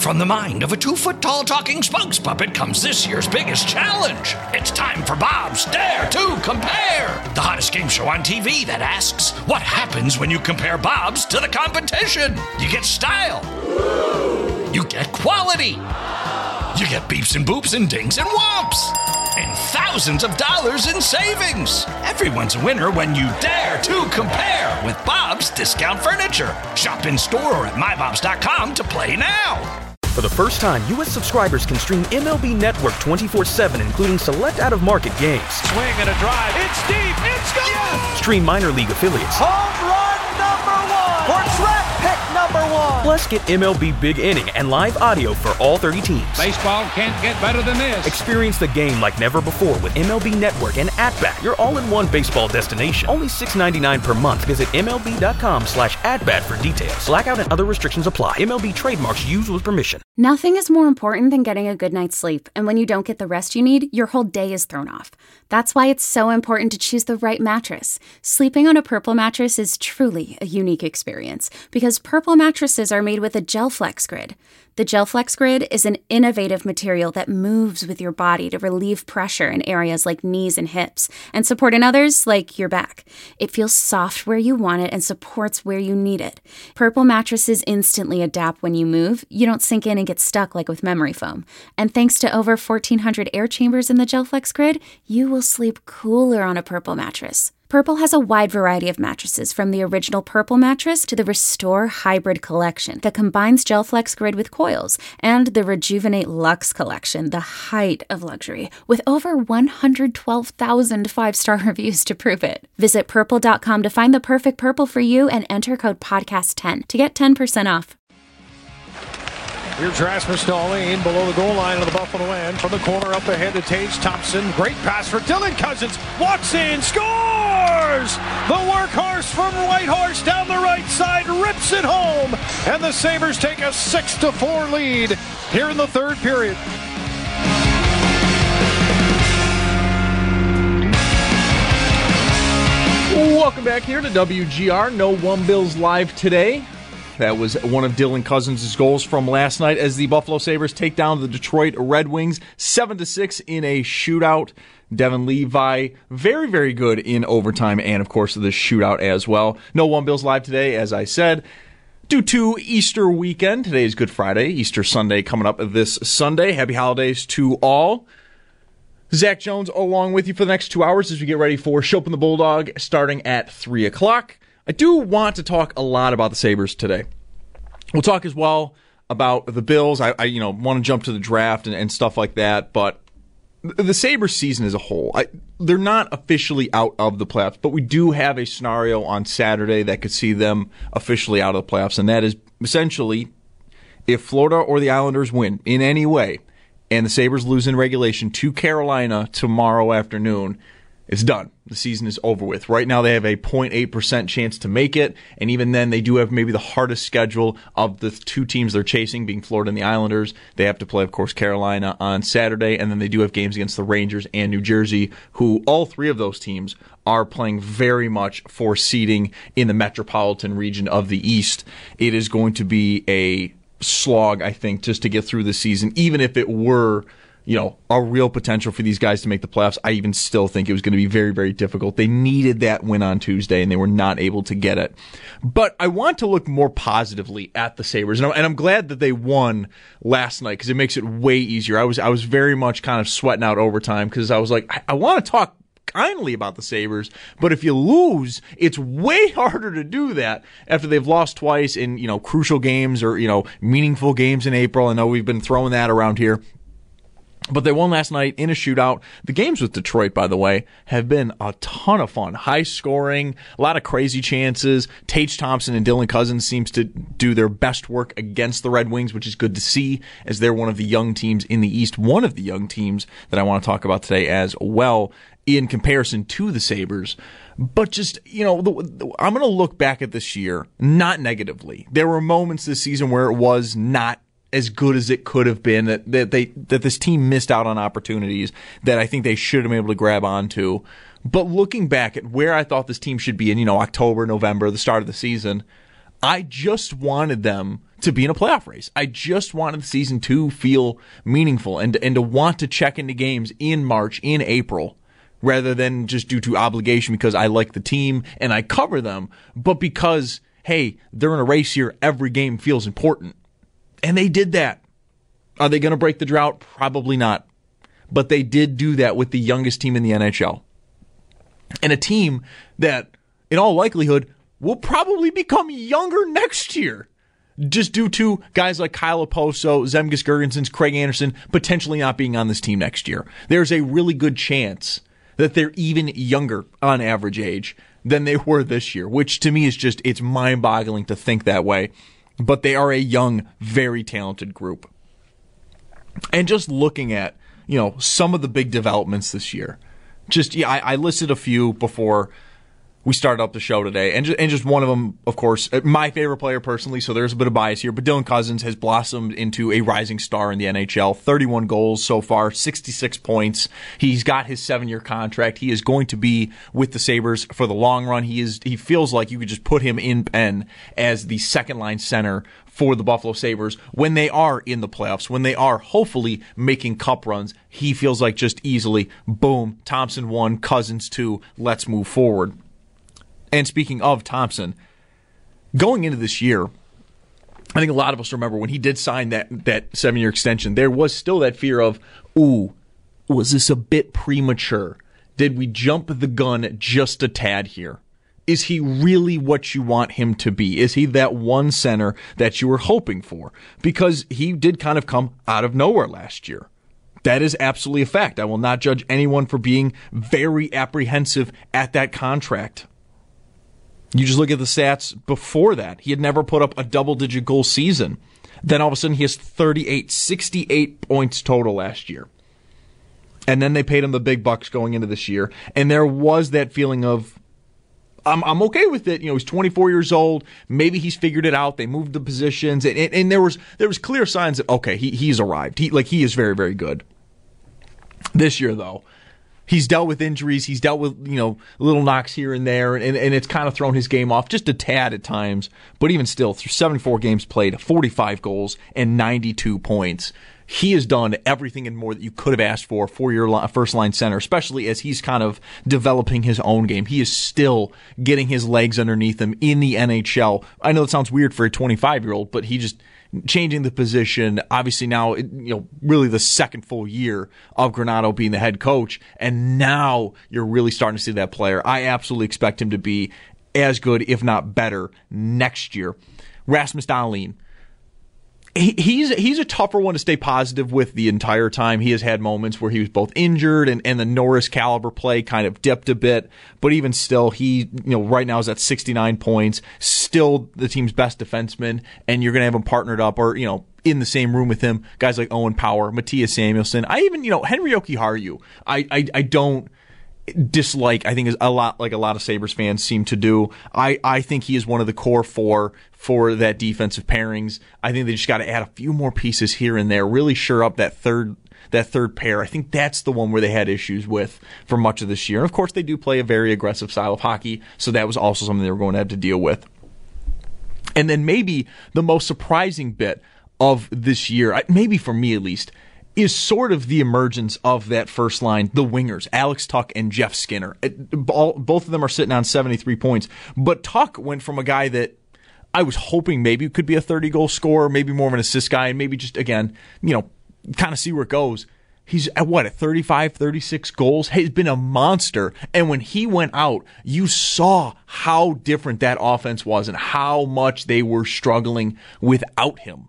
From the mind of a 2-foot-tall talking spokes puppet comes this year's biggest challenge. It's time for Bob's Dare to Compare, the hottest game show on TV that asks, what happens when you compare Bob's to the competition? You get style. You get quality. You get beeps and boops and dings and whomps. And thousands of dollars in savings. Everyone's a winner when you dare to compare with Bob's Discount Furniture. Shop in store or at mybobs.com to play now. For the first time, U.S. subscribers can stream MLB Network 24/7, including select out-of-market games. Swing and a drive. It's deep. It's gone. Yes! Stream minor league affiliates. Home run number one. Or track pick number one. Plus, get MLB Big Inning and live audio for all 30 teams. Baseball can't get better than this. Experience the game like never before with MLB Network and At-Bat, your all-in-one baseball destination. Only $6.99 per month. Visit MLB.com/atbat for details. Blackout and other restrictions apply. MLB trademarks used with permission. Nothing is more important than getting a good night's sleep, and when you don't get the rest you need, your whole day is thrown off. That's why it's so important to choose the right mattress. Sleeping on a Purple mattress is truly a unique experience, because Purple mattresses are made with a GelFlex Grid. The GelFlex Grid is an innovative material that moves with your body to relieve pressure in areas like knees and hips, and support in others like your back. It feels soft where you want it and supports where you need it. Purple mattresses instantly adapt when you move. You don't sink in and get stuck like with memory foam. And thanks to over 1,400 air chambers in the GelFlex Grid, you will sleep cooler on a Purple mattress. Purple has a wide variety of mattresses, from the original Purple mattress to the Restore Hybrid collection that combines GelFlex Grid with coils, and the Rejuvenate Luxe collection, the height of luxury, with over 112,000 five-star reviews to prove it. Visit Purple.com to find the perfect Purple for you and enter code PODCAST10 to get 10% off. Here's Rasmus Dahlin below the goal line of the Buffalo end. From the corner up ahead to Tage Thompson. Great pass for Dylan Cousins. Walks in, scores! The workhorse from Whitehorse down the right side rips it home. And the Sabres take a 6-4 lead here in the third period. Welcome back here to WGR. No One Bills live today. That was one of Dylan Cousins' goals from last night as the Buffalo Sabres take down the Detroit Red Wings 7-6 in a shootout. Devin Levi, very, very good in overtime and, of course, the shootout as well. No One Bills live today, as I said, due to Easter weekend. Today is Good Friday. Easter Sunday coming up this Sunday. Happy holidays to all. Zach Jones along with you for the next 2 hours as we get ready for Schopp and the Bulldog starting at 3 o'clock. I do want to talk a lot about the Sabres today. We'll talk as well about the Bills. I want to jump to the draft and stuff like that, but the Sabres season as a whole, they're not officially out of the playoffs, but we do have a scenario on Saturday that could see them officially out of the playoffs, and that is essentially if Florida or the Islanders win in any way and the Sabres lose in regulation to Carolina tomorrow afternoon, it's done. The season is over with. Right now they have a 0.8% chance to make it, and even then they do have maybe the hardest schedule of the two teams they're chasing, being Florida and the Islanders. They have to play, of course, Carolina on Saturday, and then they do have games against the Rangers and New Jersey, who all three of those teams are playing very much for seeding in the metropolitan region of the East. It is going to be a slog, I think, just to get through the season, even if it were a real potential for these guys to make the playoffs. I even still think it was going to be very, very difficult. They needed that win on Tuesday, and they were not able to get it. But I want to look more positively at the Sabres, and I'm glad that they won last night because it makes it way easier. I was very much kind of sweating out overtime because I was like, I want to talk kindly about the Sabres, but if you lose, it's way harder to do that after they've lost twice in crucial games or meaningful games in April. I know we've been throwing that around here. But they won last night in a shootout. The games with Detroit, by the way, have been a ton of fun. High scoring, a lot of crazy chances. Tage Thompson and Dylan Cousins seems to do their best work against the Red Wings, which is good to see as they're one of the young teams in the East. One of the young teams that I want to talk about today as well in comparison to the Sabres. But just, I'm going to look back at this year, not negatively. There were moments this season where it was not as good as it could have been, that this team missed out on opportunities that I think they should have been able to grab onto. But looking back at where I thought this team should be in, October, November, the start of the season, I just wanted them to be in a playoff race. I just wanted the season to feel meaningful and to want to check into games in March, in April, rather than just due to obligation because I like the team and I cover them, but because, hey, they're in a race here, every game feels important. And they did that. Are they going to break the drought? Probably not. But they did do that with the youngest team in the NHL. And a team that, in all likelihood, will probably become younger next year. Just due to guys like Kyle Okposo, Zemgus Girgensons, Craig Anderson potentially not being on this team next year. There's a really good chance that they're even younger on average age than they were this year, which to me is just, it's mind-boggling to think that way. But they are a young, very talented group. And just looking at, some of the big developments this year. I listed a few before we started up the show today, and just one of them, of course, my favorite player personally, so there's a bit of bias here, but Dylan Cozens has blossomed into a rising star in the NHL. 31 goals so far, 66 points. He's got his 7-year contract. He is going to be with the Sabres for the long run. He feels like you could just put him in pen as the second-line center for the Buffalo Sabres when they are in the playoffs, when they are hopefully making cup runs. He feels like just easily, boom, Thompson 1, Cozens 2, let's move forward. And speaking of Thompson, going into this year, I think a lot of us remember when he did sign that 7-year extension, there was still that fear of, was this a bit premature? Did we jump the gun just a tad here? Is he really what you want him to be? Is he that one center that you were hoping for? Because he did kind of come out of nowhere last year. That is absolutely a fact. I will not judge anyone for being very apprehensive at that contract. You just look at the stats before that. He had never put up a double-digit goal season. Then all of a sudden he has 68 points total last year. And then they paid him the big bucks going into this year. And there was that feeling of, I'm okay with it. He's 24 years old. Maybe he's figured it out. They moved the positions. And there was clear signs that, okay, he's arrived. He is very, very good. This year, though, he's dealt with injuries. He's dealt with, little knocks here and there, and it's kind of thrown his game off just a tad at times. But even still, through 74 games played, 45 goals, and 92 points, he has done everything and more that you could have asked for your first-line center, especially as he's kind of developing his own game. He is still getting his legs underneath him in the NHL. I know it sounds weird for a 25-year-old, but he just changing the position. Obviously now, really the second full year of Granato being the head coach, and now you're really starting to see that player. I absolutely expect him to be as good, if not better, next year. Rasmus Dahlin. He's a tougher one to stay positive with the entire time. He has had moments where he was both injured and the Norris caliber play kind of dipped a bit, but even still, he right now is at 69 points, still the team's best defenseman, and you're going to have him partnered up or in the same room with him, guys like Owen Power, Matthias Samuelsson. I even Henry Jokiharju. I don't dislike. I think is a lot like a lot of Sabres fans seem to do. I think he is one of the core four for that defensive pairings. I think they just got to add a few more pieces here and there, really shore up that third pair. I think that's the one where they had issues with for much of this year. And of course, they do play a very aggressive style of hockey, so that was also something they were going to have to deal with. And then maybe the most surprising bit of this year, maybe for me at least, is sort of the emergence of that first line, the wingers, Alex Tuch and Jeff Skinner. Both of them are sitting on 73 points, but Tuch went from a guy that I was hoping maybe could be a 30-goal scorer, maybe more of an assist guy, and maybe just, again, kind of see where it goes. He's at 35, 36 goals. He's been a monster. And when he went out, you saw how different that offense was and how much they were struggling without him.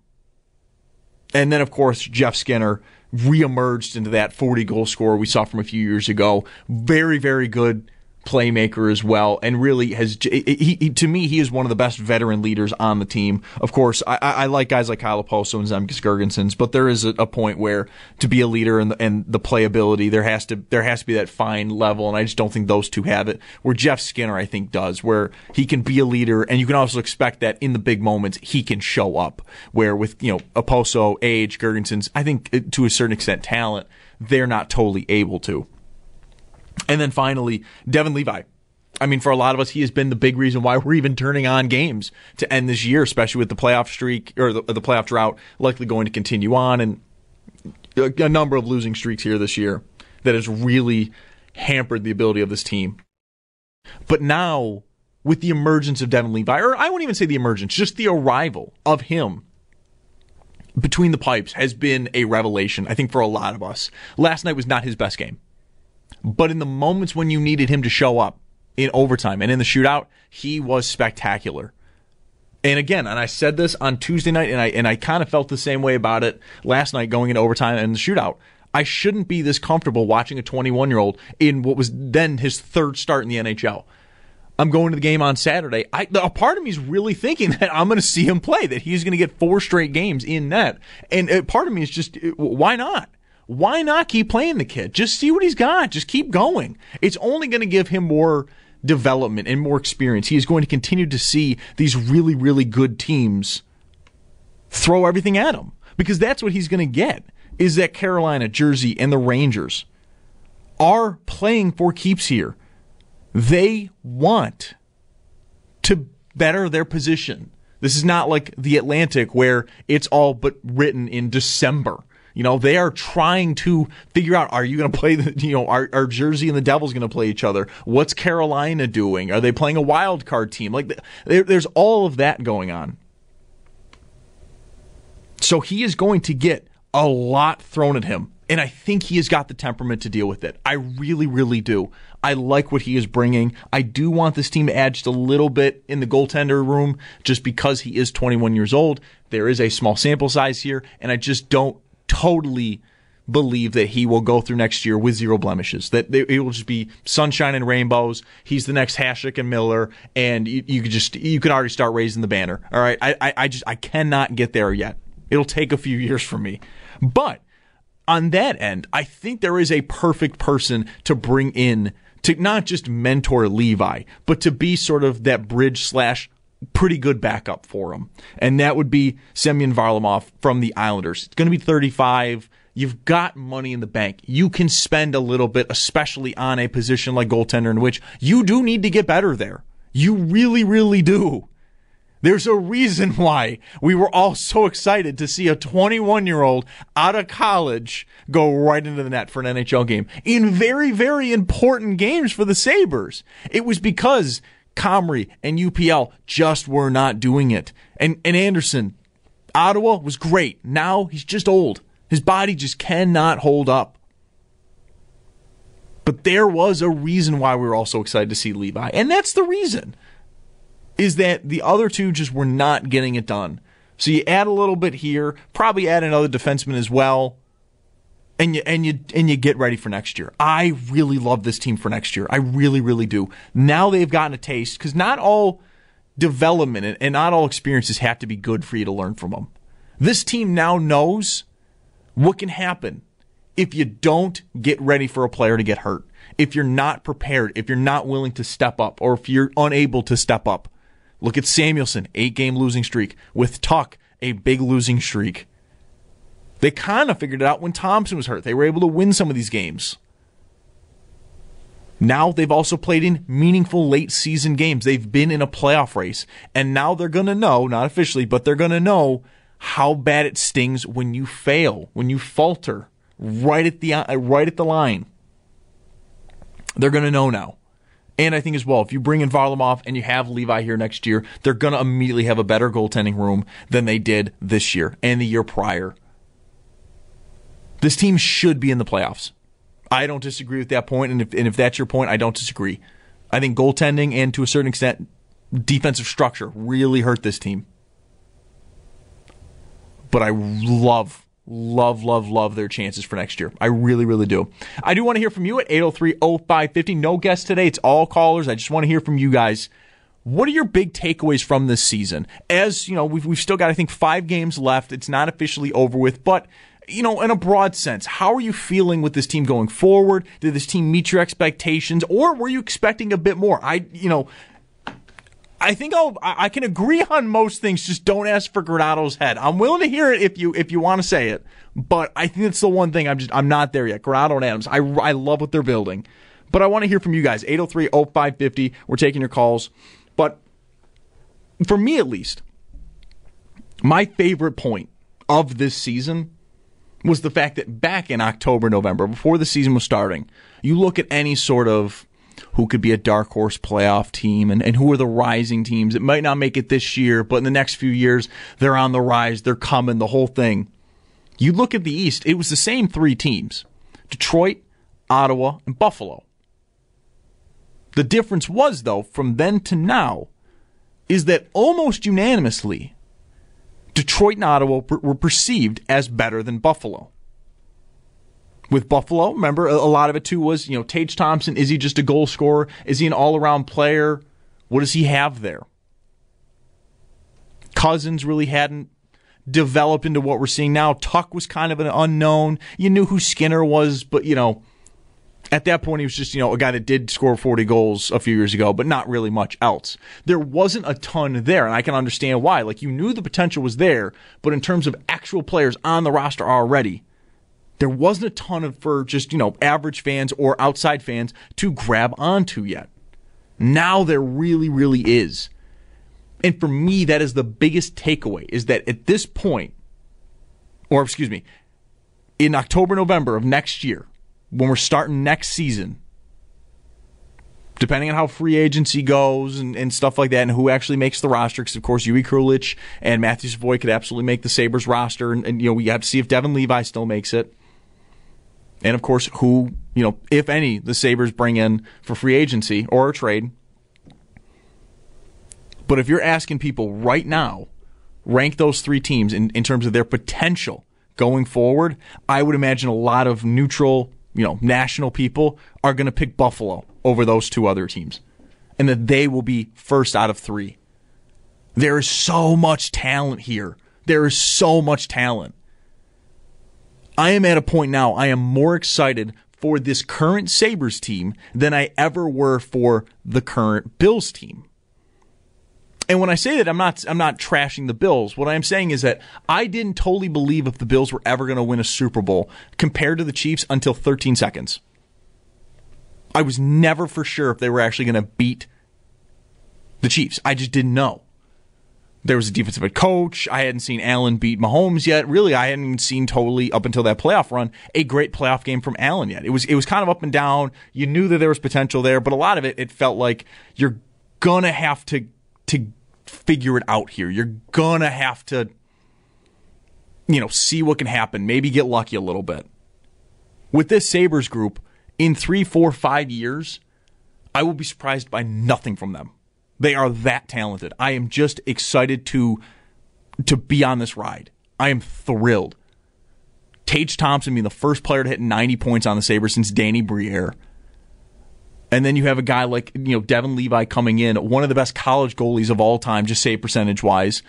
And then, of course, Jeff Skinner reemerged into that 40-goal scorer we saw from a few years ago. Very, very good playmaker as well, and really has to me he is one of the best veteran leaders on the team. Of course, I like guys like Kyle Okposo and Zemgus Girgensons, but there is a point where to be a leader and the playability there has to be that fine level, and I just don't think those two have it. Where Jeff Skinner I think does, where he can be a leader, and you can also expect that in the big moments he can show up. Where with Okposo, age, Girgensons, I think to a certain extent talent, they're not totally able to. And then finally, Devin Levi. I mean, for a lot of us, he has been the big reason why we're even turning on games to end this year, especially with the playoff streak or the playoff drought likely going to continue on, and a number of losing streaks here this year that has really hampered the ability of this team. But now, with the emergence of Devin Levi, or I wouldn't even say the emergence, just the arrival of him between the pipes has been a revelation, I think, for a lot of us. Last night was not his best game. But in the moments when you needed him to show up, in overtime and in the shootout, he was spectacular. And again, and I said this on Tuesday night, and I kind of felt the same way about it last night going into overtime and the shootout. I shouldn't be this comfortable watching a 21-year-old in what was then his third start in the NHL. I'm going to the game on Saturday. A part of me is really thinking that I'm going to see him play, that he's going to get 4 straight games in net. And part of me is just, why not? Why not keep playing the kid? Just see what he's got. Just keep going. It's only going to give him more development and more experience. He is going to continue to see these really, really good teams throw everything at him, because that's what he's going to get, is that Carolina, Jersey, and the Rangers are playing for keeps here. They want to better their position. This is not like the Atlantic where it's all but written in December. You know, they are trying to figure out, are you going to play, are Jersey and the Devils going to play each other? What's Carolina doing? Are they playing a wild card team? Like, there's all of that going on. So he is going to get a lot thrown at him, and I think he has got the temperament to deal with it. I really, really do. I like what he is bringing. I do want this team to add just a little bit in the goaltender room, just because he is 21 years old. There is a small sample size here, and I just don't totally believe that he will go through next year with 0 blemishes, that it will just be sunshine and rainbows. He's the next Hasek and Miller, and you can already start raising the banner. All right, I cannot get there yet. It'll take a few years for me. But on that end, I think there is a perfect person to bring in to not just mentor Levi, but to be sort of that bridge / pretty good backup for him. And that would be Semyon Varlamov from the Islanders. It's going to be 35. You've got money in the bank. You can spend a little bit, especially on a position like goaltender, in which you do need to get better there. You really, really do. There's a reason why we were all so excited to see a 21-year-old out of college go right into the net for an NHL game in very, very important games for the Sabres. It was because Comrie and UPL just were not doing it. And Anderson, Ottawa was great. Now he's just old. His body just cannot hold up. But there was a reason why we were all so excited to see Levi. And that's the reason, is that the other two just were not getting it done. So you add a little bit here, probably add another defenseman as well, and you get ready for next year. I really love this team for next year. I really, really do. Now they've gotten a taste, because not all development and not all experiences have to be good for you to learn from them. This team now knows what can happen if you don't get ready for a player to get hurt, if you're not prepared, if you're not willing to step up, or if you're unable to step up. Look at Samuelsson, 8-game losing streak. With Tuch, a big losing streak. They kind of figured it out when Thompson was hurt. They were able to win some of these games. Now they've also played in meaningful late season games. They've been in a playoff race. And now they're going to know, not officially, but they're going to know how bad it stings when you fail, when you falter right at the line. They're going to know now. And I think as well, if you bring in Varlamov and you have Levi here next year, they're going to immediately have a better goaltending room than they did this year and the year prior. This team should be in the playoffs. I don't disagree with that point, and if that's your point, I don't disagree. I think goaltending and, to a certain extent, defensive structure really hurt this team. But I love their chances for next year. I really, really do. I do want to hear from you at 803-0550. No guests today. It's all callers. I just want to hear from you guys. What are your big takeaways from this season? As you know, we've still got, I think, 5 games left. It's not officially over with, but in a broad sense, how are you feeling with this team going forward? Did this team meet your expectations, or were you expecting a bit more? I think I can agree on most things. Just don't ask for Granado's head. I'm willing to hear it if you want to say it, but I think it's the one thing I'm not there yet. Granado and Adams, I love what they're building, But I want to hear from you guys. 803-0550. We're taking your calls. But for me at least, my favorite point of this season was the fact that back in October, November, before the season was starting, you look at any sort of who could be a dark horse playoff team and who are the rising teams. It might not make it this year, but in the next few years, they're on the rise, they're coming, the whole thing. You look at the East, it was the same three teams: Detroit, Ottawa, and Buffalo. The difference was, though, from then to now, is that almost unanimously, Detroit and Ottawa were perceived as better than Buffalo. With Buffalo, remember, a lot of it too was, Tage Thompson, is he just a goal scorer? Is he an all-around player? What does he have there? Cousins really hadn't developed into what we're seeing now. Tuck was kind of an unknown. You knew who Skinner was, but, at that point, he was just, a guy that did score 40 goals a few years ago, but not really much else. There wasn't a ton there, and I can understand why. Like, you knew the potential was there, but in terms of actual players on the roster already, there wasn't a ton for just, average fans or outside fans to grab onto yet. Now there really, really is. And for me, that is the biggest takeaway, is that at this point, in October, November of next year, when we're starting next season, depending on how free agency goes and stuff like that, and who actually makes the roster, because, of course, Yuri Krulich and Matthew Savoy could absolutely make the Sabres roster, and we have to see if Devin Levi still makes it. And, of course, who, if any, the Sabres bring in for free agency or a trade. But if you're asking people right now, rank those three teams in terms of their potential going forward, I would imagine a lot of neutral, national people are going to pick Buffalo over those two other teams, and that they will be first out of three. There is so much talent here. There is so much talent. I am at a point now, I am more excited for this current Sabres team than I ever were for the current Bills team. And when I say that, I'm not trashing the Bills. What I'm saying is that I didn't totally believe if the Bills were ever going to win a Super Bowl compared to the Chiefs until 13 seconds. I was never for sure if they were actually going to beat the Chiefs. I just didn't know. There was a defensive head coach. I hadn't seen Allen beat Mahomes yet. Really, I hadn't even seen totally, up until that playoff run, a great playoff game from Allen yet. It was kind of up and down. You knew that there was potential there, but a lot of it felt like you're going to have to figure it out here. You're going to have to, see what can happen. Maybe get lucky a little bit. With this Sabres group, in 3, 4, 5 years, I will be surprised by nothing from them. They are that talented. I am just excited to be on this ride. I am thrilled. Tage Thompson being the first player to hit 90 points on the Sabres since Danny Briere. And then you have a guy like Devin Levi coming in, one of the best college goalies of all time, just save percentage-wise.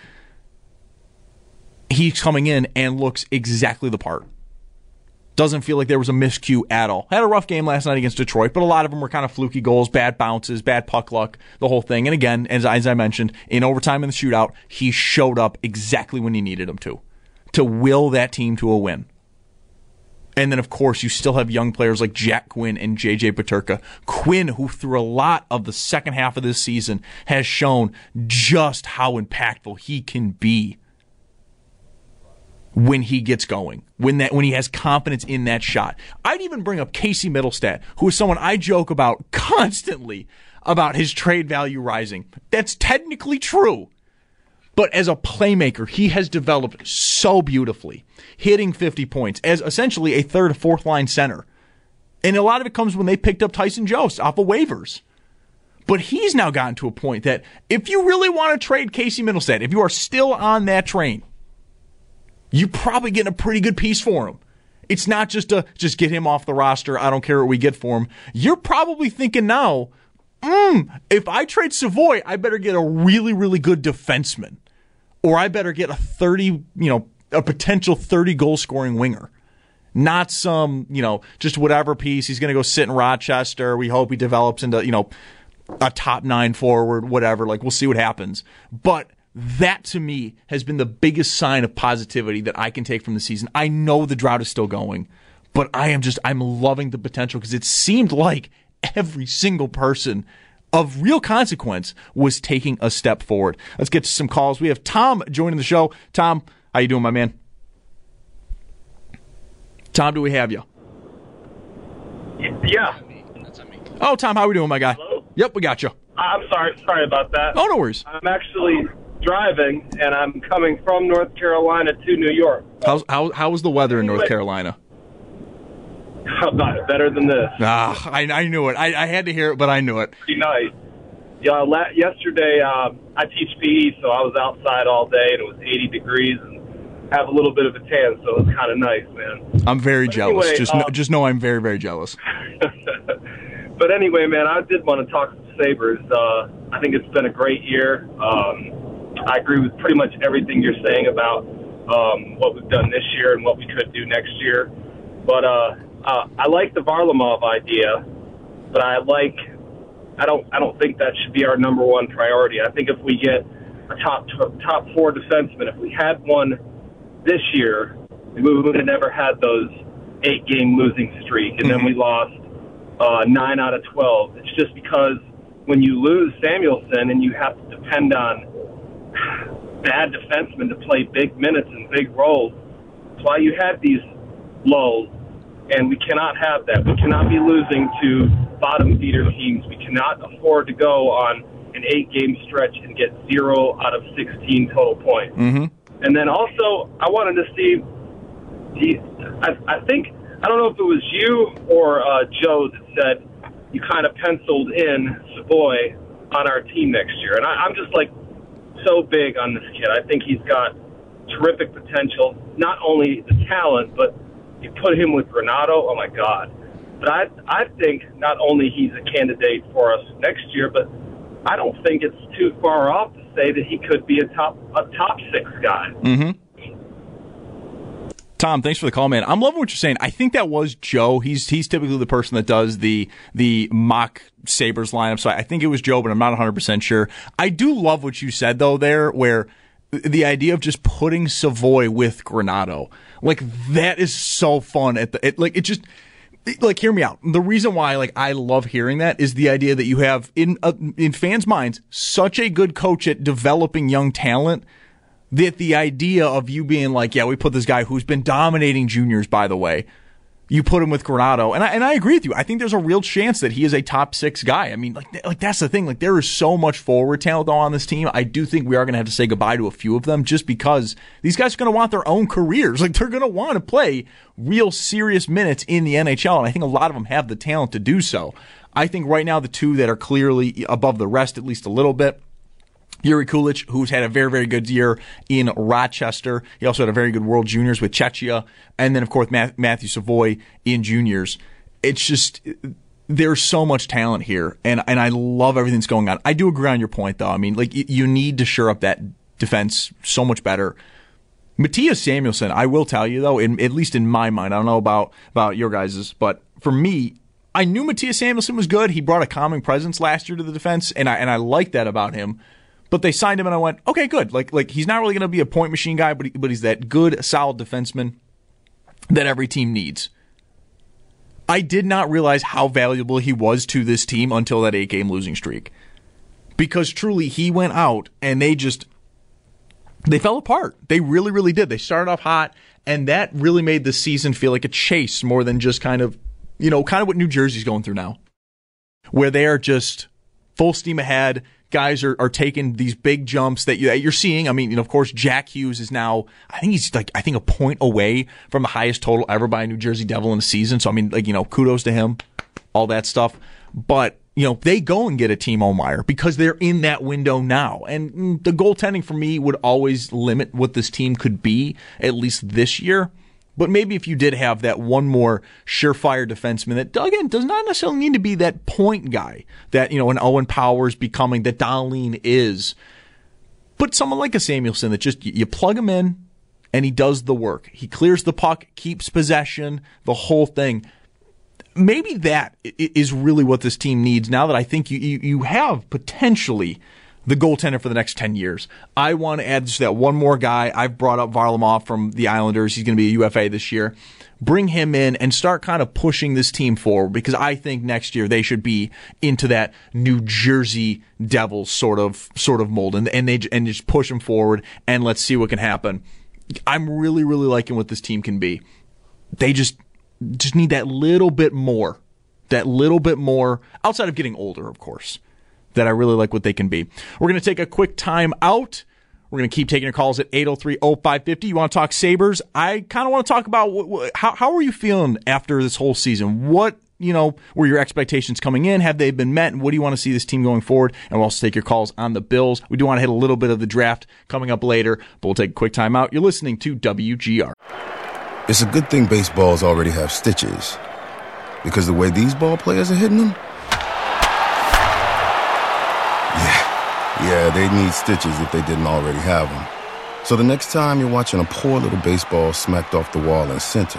He's coming in and looks exactly the part. Doesn't feel like there was a miscue at all. Had a rough game last night against Detroit, but a lot of them were kind of fluky goals, bad bounces, bad puck luck, the whole thing. And again, as I mentioned, in overtime in the shootout, he showed up exactly when he needed him to will that team to a win. And then, of course, you still have young players like Jack Quinn and J.J. Peterka. Quinn, who through a lot of the second half of this season has shown just how impactful he can be when he gets going, when he has confidence in that shot. I'd even bring up Casey Middlestat, who is someone I joke about constantly about his trade value rising. That's technically true. But as a playmaker, he has developed so beautifully, hitting 50 points as essentially a third or fourth line center. And a lot of it comes when they picked up Tyson Jost off of waivers. But he's now gotten to a point that if you really want to trade Casey Middlestat, if you are still on that train, you're probably getting a pretty good piece for him. It's not just get him off the roster, I don't care what we get for him. You're probably thinking now, if I trade Savoy, I better get a really, really good defenseman. Or I better get a potential 30 goal scoring winger. Not some, just whatever piece. He's going to go sit in Rochester. We hope he develops into, a top 9 forward, whatever. Like, we'll see what happens. But that, to me, has been the biggest sign of positivity that I can take from the season. I know the drought is still going, but I'm loving the potential because it seemed like every single person of real consequence was taking a step forward. Let's get to some calls. We have Tom joining the show. Tom, how you doing, my man? Tom, do we have you? Yeah. Oh, Tom, how we doing, my guy? Hello? Yep, we got you. I'm sorry about that. Oh, no worries. I'm actually driving, and I'm coming from North Carolina to New York. How was the weather in North Carolina? Better than this. I knew it. I had to hear it, but I knew it. Pretty nice. Yeah, yesterday I teach PE, so I was outside all day, and it was 80 degrees, and have a little bit of a tan, so it was kind of nice, man. I'm very jealous. Anyway, just know I'm very, very jealous. But anyway, man, I did want to talk to the Sabres. I think it's been a great year. I agree with pretty much everything you're saying about what we've done this year and what we could do next year. But I like the Varlamov idea, but I don't think that should be our number one priority. I think if we get a top four defenseman, if we had one this year, we would have never had those 8-game losing streak, and then we lost 9 out of 12. It's just because when you lose Samuelsson and you have to depend on bad defensemen to play big minutes and big roles, that's why you had these lulls, and we cannot have that. We cannot be losing to bottom feeder teams. We cannot afford to go on an 8-game stretch and get 0 out of 16 total points. Mm-hmm. And then also, I wanted to see, I think, I don't know if it was you or Joe that said you kind of penciled in Savoy on our team next year. And I'm just like so big on this kid. I think he's got terrific potential, not only the talent, but you put him with Granato, oh my God. But I think not only he's a candidate for us next year, but I don't think it's too far off to say that he could be a top 6 guy. Mm-hmm. Tom, thanks for the call, man. I'm loving what you're saying. I think that was Joe. He's typically the person that does the mock Sabres lineup, so I think it was Joe, but I'm not 100% sure. I do love what you said, though, there, where the idea of just putting Savoy with Granato, like, that is so fun. Hear me out. The reason why, I love hearing that is the idea that you have, in fans' minds, such a good coach at developing young talent that the idea of you being like, yeah, we put this guy who's been dominating juniors, by the way, you put him with Granato. And I agree with you. I think there's a real chance that he is a top 6 guy. I mean, that's the thing. There is so much forward talent on this team. I do think we are going to have to say goodbye to a few of them just because these guys are going to want their own careers. They're going to want to play real serious minutes in the NHL. And I think a lot of them have the talent to do so. I think right now the two that are clearly above the rest, at least a little bit, Yuri Kulich, who's had a very, very good year in Rochester. He also had a very good World Juniors with Czechia. And then, of course, Matthew Savoy in juniors. It's just, there's so much talent here, and I love everything that's going on. I do agree on your point, though. I mean, you need to shore up that defense so much better. Mattias Samuelsson, I will tell you, though, at least in my mind, I don't know about your guys's, but for me, I knew Mattias Samuelsson was good. He brought a calming presence last year to the defense, and I like that about him. But they signed him, and I went, okay, good. Like he's not really going to be a point machine guy, but he's that good, solid defenseman that every team needs. I did not realize how valuable he was to this team until that 8-game losing streak. Because truly, he went out, and they fell apart. They really, really did. They started off hot, and that really made the season feel like a chase more than just kind of what New Jersey's going through now, where they are just full steam ahead. Guys are taking these big jumps that you're seeing. I mean, of course, Jack Hughes is now, I think he's a point away from the highest total ever by a New Jersey Devil in a season. So, I mean, kudos to him, all that stuff. But, they go and get a Timo Meier because they're in that window now. And the goaltending for me would always limit what this team could be, at least this year. But maybe if you did have that one more surefire defenseman that, again, does not necessarily need to be that point guy that, an Owen Powers becoming, that Dahlin is. But someone like a Samuelsson that just, you plug him in and he does the work. He clears the puck, keeps possession, the whole thing. Maybe that is really what this team needs now that I think you have potentially the goaltender for the next 10 years. I want to add just that one more guy. I've brought up Varlamov from the Islanders. He's going to be a UFA this year. Bring him in and start kind of pushing this team forward, because I think next year they should be into that New Jersey Devils sort of mold, and just push them forward, and let's see what can happen. I'm really, really liking what this team can be. They just need that little bit more outside of getting older, of course, that I really like what they can be. We're going to take a quick time out. We're going to keep taking your calls at 803-0550. You want to talk Sabres? I kind of want to talk about how are you feeling after this whole season? What, were your expectations coming in? Have they been met? And what do you want to see this team going forward? And we'll also take your calls on the Bills. We do want to hit a little bit of the draft coming up later, but we'll take a quick time out. You're listening to WGR. It's a good thing baseballs already have stitches, because the way these ball players are hitting them, yeah, they need stitches if they didn't already have them. So the next time you're watching a poor little baseball smacked off the wall in center,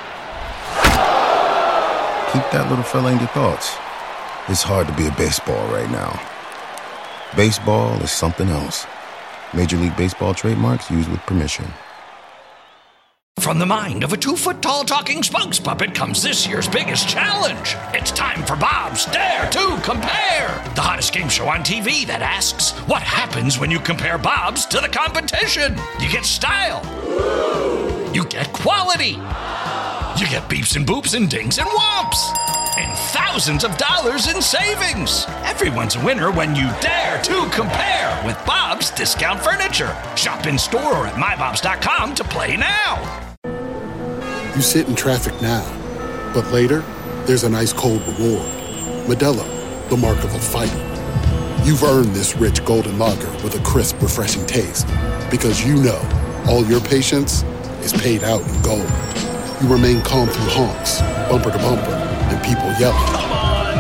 keep that little fella in your thoughts. It's hard to be a baseball right now. Baseball is something else. Major League Baseball trademarks used with permission. From the mind of a 2-foot-tall talking spokes puppet comes this year's biggest challenge. It's time for Bob's Dare to Compare, the hottest game show on TV that asks, what happens when you compare Bob's to the competition? You get style. You get quality. You get beeps and boops and dings and whomps. And thousands of dollars in savings. Everyone's a winner when you dare to compare with Bob's Discount Furniture. Shop in store or at mybobs.com to play now. You sit in traffic now, but later, there's an ice-cold reward. Modelo, the mark of a fighter. You've earned this rich golden lager with a crisp, refreshing taste. Because you know, all your patience is paid out in gold. You remain calm through honks, bumper to bumper, and people yelling. Come on,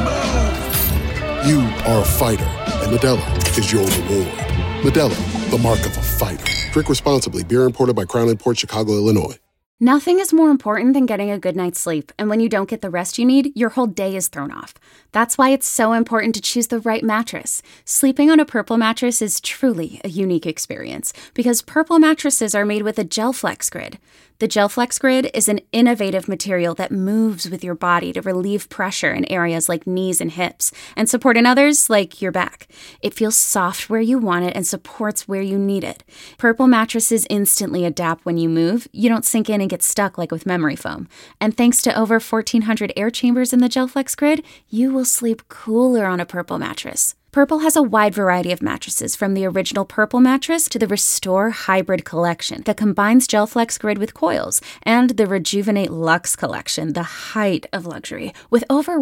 move! You are a fighter, and Modelo is your reward. Modelo, the mark of a fighter. Drink responsibly. Beer imported by Crown Imports, Chicago, Illinois. Nothing is more important than getting a good night's sleep, and when you don't get the rest you need, your whole day is thrown off. That's why it's so important to choose the right mattress. Sleeping on a Purple mattress is truly a unique experience, because Purple mattresses are made with a GelFlex Grid. The GelFlex Grid is an innovative material that moves with your body to relieve pressure in areas like knees and hips, and support in others like your back. It feels soft where you want it and supports where you need it. Purple mattresses instantly adapt when you move. You don't sink in and get stuck like with memory foam. And thanks to over 1,400 air chambers in the GelFlex Grid, you will sleep cooler on a Purple mattress. Purple has a wide variety of mattresses, from the original Purple mattress to the Restore Hybrid collection that combines GelFlex Grid with coils, and the Rejuvenate Luxe collection, the height of luxury, with over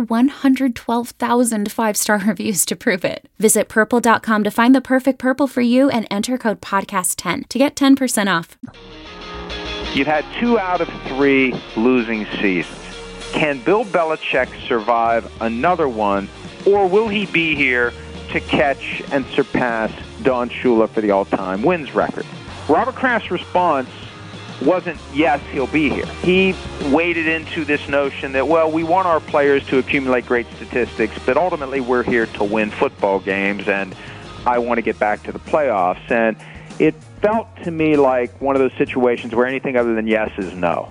112,000 5-star reviews to prove it. Visit Purple.com to find the perfect Purple for you and enter code PODCAST10 to get 10% off. You've had 2 out of 3 losing seasons. Can Bill Belichick survive another one, or will he be here to catch and surpass Don Shula for the all-time wins record? Robert Kraft's response wasn't, yes, he'll be here. He waded into this notion that, well, we want our players to accumulate great statistics, but ultimately we're here to win football games, and I want to get back to the playoffs. And it felt to me like one of those situations where anything other than yes is no.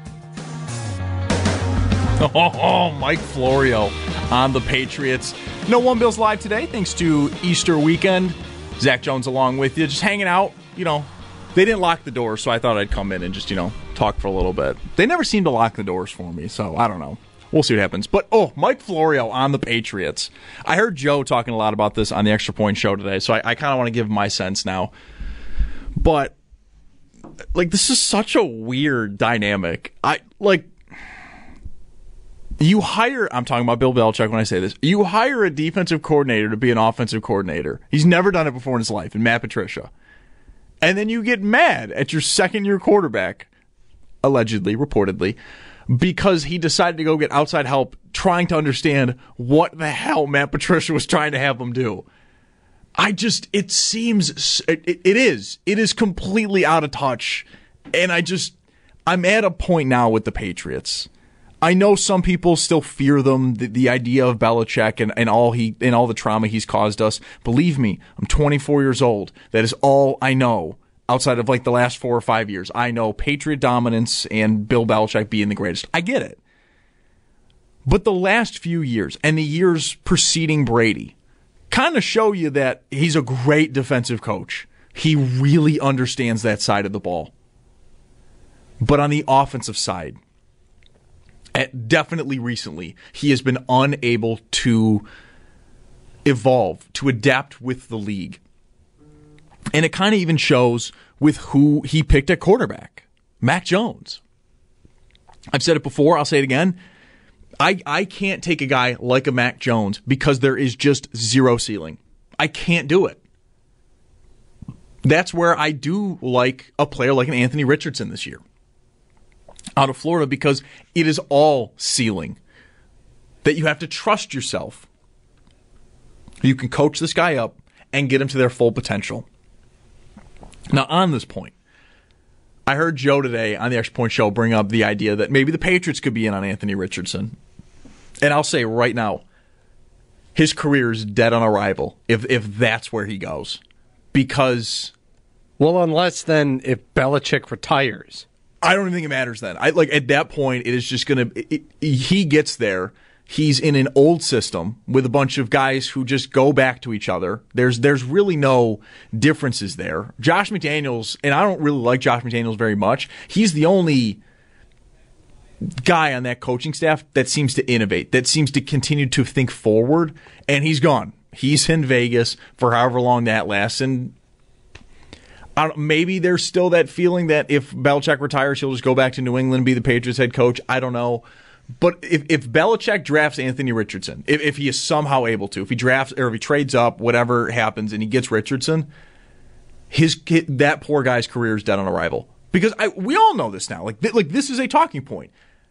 Oh, Mike Florio on the Patriots. No One Bills live today, thanks to Easter weekend. Zach Jones along with you, just hanging out. They didn't lock the doors, so I thought I'd come in and just, talk for a little bit. They never seem to lock the doors for me, so I don't know. We'll see what happens. But, Mike Florio on the Patriots. I heard Joe talking a lot about this on the Extra Point show today, so I kind of want to give my sense now. But, this is such a weird dynamic. I'm talking about Bill Belichick when I say this. You hire a defensive coordinator to be an offensive coordinator. He's never done it before in his life, in Matt Patricia. And then you get mad at your second-year quarterback, allegedly, reportedly, because he decided to go get outside help trying to understand what the hell Matt Patricia was trying to have him do. It is completely out of touch. And I'm at a point now with the Patriots. I know some people still fear them, the idea of Belichick and all the trauma he's caused us. Believe me, I'm 24 years old. That is all I know outside of like the last 4 or 5 years. I know Patriot dominance and Bill Belichick being the greatest. I get it. But the last few years and the years preceding Brady kind of show you that he's a great defensive coach. He really understands that side of the ball. But on the offensive side, definitely recently, he has been unable to evolve, to adapt with the league. And it kind of even shows with who he picked at quarterback, Mac Jones. I've said it before, I'll say it again. I can't take a guy like a Mac Jones because there is just zero ceiling. I can't do it. That's where I do like a player like an Anthony Richardson this year out of Florida, because it is all ceiling. That you have to trust yourself. You can coach this guy up and get him to their full potential. Now, on this point, I heard Joe today on the Extra Point Show bring up the idea that maybe the Patriots could be in on Anthony Richardson. And I'll say right now, his career is dead on arrival if that's where he goes. Because... well, unless then if Belichick retires. I don't even think it matters then. At that point, it is just going to... he gets there. He's in an old system with a bunch of guys who just go back to each other. There's really no differences there. Josh McDaniels, and I don't really like Josh McDaniels very much, he's the only guy on that coaching staff that seems to innovate, that seems to continue to think forward, and he's gone. He's in Vegas for however long that lasts, and maybe there's still that feeling that if Belichick retires, he'll just go back to New England and be the Patriots head coach. I don't know. But if Belichick drafts Anthony Richardson, if he is somehow able to, if he drafts or if he trades up, whatever happens, and he gets Richardson, that poor guy's career is dead on arrival. Because we all know this now. Like this is a talking point.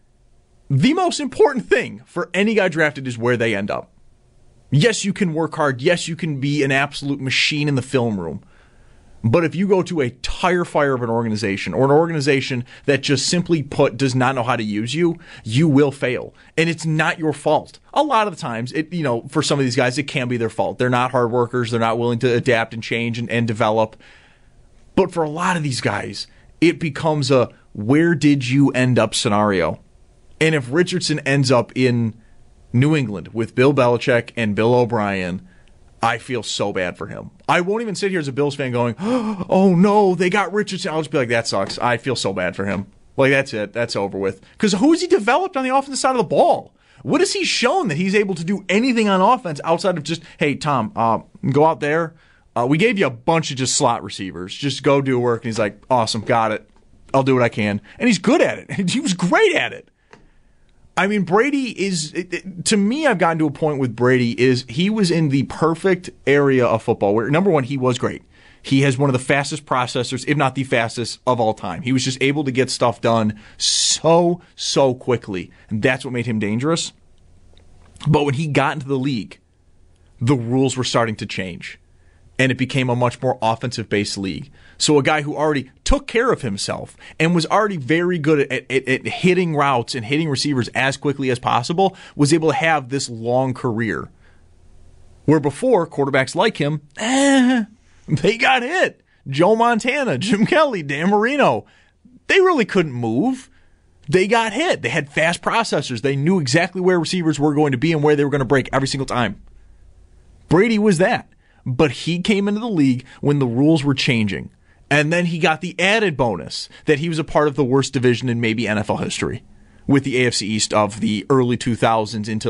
The most important thing for any guy drafted is where they end up. Yes, you can work hard. Yes, you can be an absolute machine in the film room. But if you go to a tire fire of an organization, or an organization that just simply put does not know how to use you, you will fail. And it's not your fault. A lot of the times, for some of these guys, it can be their fault. They're not hard workers. They're not willing to adapt and change and develop. But for a lot of these guys, it becomes a where did you end up scenario. And if Richardson ends up in New England with Bill Belichick and Bill O'Brien, I feel so bad for him. I won't even sit here as a Bills fan going, oh no, they got Richardson. I'll just be like, that sucks. I feel so bad for him. Like, that's it. That's over with. Because who has he developed on the offensive side of the ball? What has he shown that he's able to do anything on offense outside of just, hey, Tom, go out there. We gave you a bunch of just slot receivers. Just go do work. And he's like, awesome, got it. I'll do what I can. And he's good at it. And he was great at it. I mean, Brady is, to me, I've gotten to a point with Brady is he was in the perfect area of football where, number one, he was great. He has one of the fastest processors, if not the fastest, of all time. He was just able to get stuff done so quickly. And that's what made him dangerous. But when he got into the league, the rules were starting to change. And it became a much more offensive-based league. So a guy who already took care of himself and was already very good at hitting routes and hitting receivers as quickly as possible was able to have this long career. Where before, quarterbacks like him, they got hit. Joe Montana, Jim Kelly, Dan Marino, they really couldn't move. They got hit. They had fast processors. They knew exactly where receivers were going to be and where they were going to break every single time. Brady was that. But he came into the league when the rules were changing. And then he got the added bonus that he was a part of the worst division in maybe NFL history with the AFC East of the early 2000s into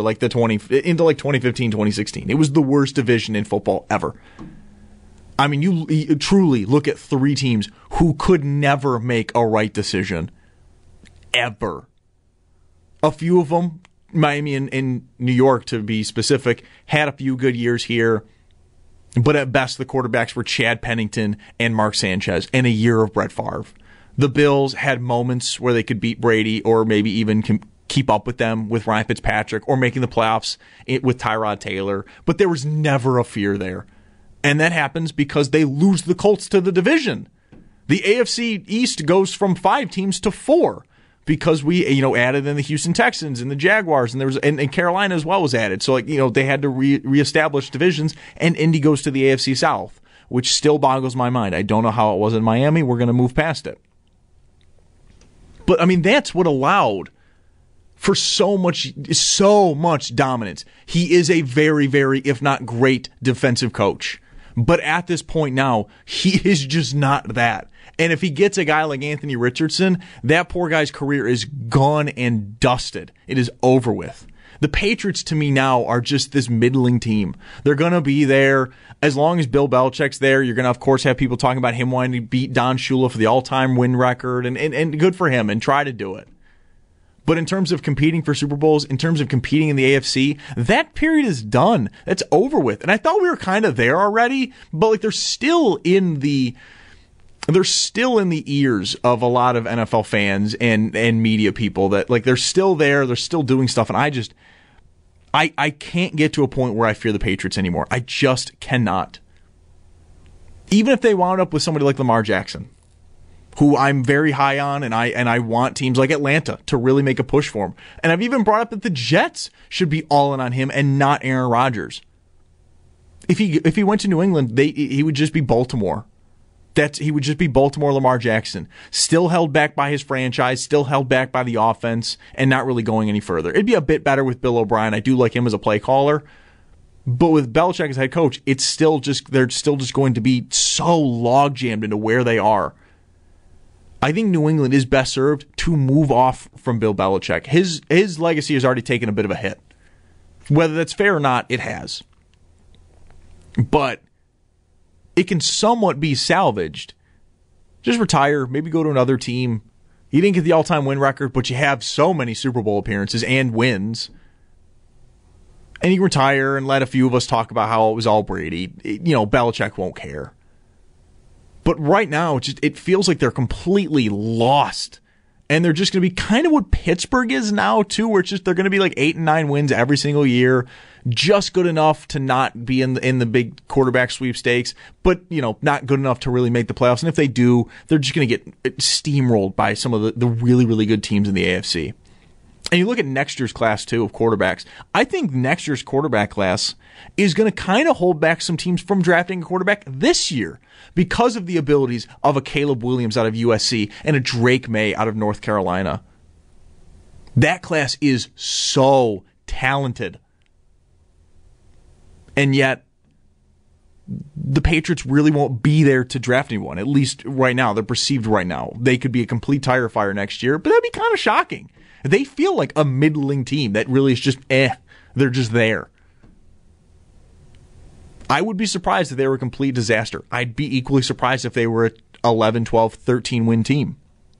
2015, 2016. It was the worst division in football ever. I mean, you truly look at three teams who could never make a right decision. Ever. A few of them, Miami and New York to be specific, had a few good years here. But at best, the quarterbacks were Chad Pennington and Mark Sanchez and a year of Brett Favre. The Bills had moments where they could beat Brady or maybe even keep up with them with Ryan Fitzpatrick or making the playoffs with Tyrod Taylor. But there was never a fear there. And that happens because they lose the Colts to the division. The AFC East goes from 5 teams to 4. because we, added in the Houston Texans and the Jaguars, and there was and Carolina as well was added. So they had to reestablish divisions, and Indy goes to the AFC South, which still boggles my mind. I don't know how it was in Miami. We're going to move past it. But that's what allowed for so much dominance. He is a very, very, if not great, defensive coach. But at this point now, he is just not that. And if he gets a guy like Anthony Richardson, that poor guy's career is gone and dusted. It is over with. The Patriots, to me now, are just this middling team. They're going to be there. As long as Bill Belichick's there, you're going to, of course, have people talking about him wanting to beat Don Shula for the all-time win record, and good for him, and try to do it. But in terms of competing for Super Bowls, in terms of competing in the AFC, that period is done. That's over with. And I thought we were kind of there already, but they're still in the ears of a lot of NFL fans and media people that they're still there, they're still doing stuff, and I can't get to a point where I fear the Patriots anymore. I just cannot. Even if they wound up with somebody like Lamar Jackson, who I'm very high on, and I want teams like Atlanta to really make a push for him. And I've even brought up that the Jets should be all in on him and not Aaron Rodgers. If he went to New England, he would just be Baltimore. He would just be Baltimore Lamar Jackson, still held back by his franchise, still held back by the offense, and not really going any further. It'd be a bit better with Bill O'Brien. I do like him as a play caller, but with Belichick as head coach, they're still just going to be so log jammed into where they are. I think New England is best served to move off from Bill Belichick. His legacy has already taken a bit of a hit. Whether that's fair or not, it has. But it can somewhat be salvaged. Just retire, maybe go to another team. You didn't get the all-time win record, but you have so many Super Bowl appearances and wins. And you can retire and let a few of us talk about how it was all Brady. Belichick won't care. But right now, it feels like they're completely lost. And they're just going to be kind of what Pittsburgh is now, too, where they're going to be 8 and 9 wins every single year. Just good enough to not be in the big quarterback sweepstakes, but not good enough to really make the playoffs. And if they do, they're just going to get steamrolled by some of the really, really good teams in the AFC. And you look at next year's class, too, of quarterbacks. I think next year's quarterback class is going to kind of hold back some teams from drafting a quarterback this year because of the abilities of a Caleb Williams out of USC and a Drake May out of North Carolina. That class is so talented. And yet, the Patriots really won't be there to draft anyone, at least right now. They're perceived right now. They could be a complete tire fire next year, but that'd be kind of shocking. They feel like a middling team that really is just they're just there. I would be surprised if they were a complete disaster. I'd be equally surprised if they were an 11, 12, 13 win team.